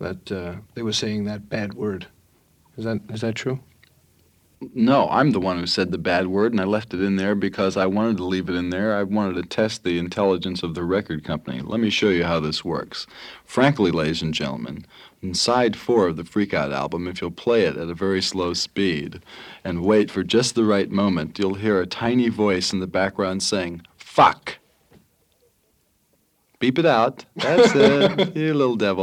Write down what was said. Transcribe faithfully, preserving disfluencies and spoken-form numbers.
that uh, they were saying that bad word. Is that is that true? No, I'm the one who said the bad word, and I left it in there because I wanted to leave it in there. I wanted to test the intelligence of the record company. Let me show you how this works. Frankly, ladies and gentlemen, in side four of the Freak Out album, if you'll play it at a very slow speed and wait for just the right moment, you'll hear a tiny voice in the background saying, "Fuck." Beep it out. That's it, you little devil.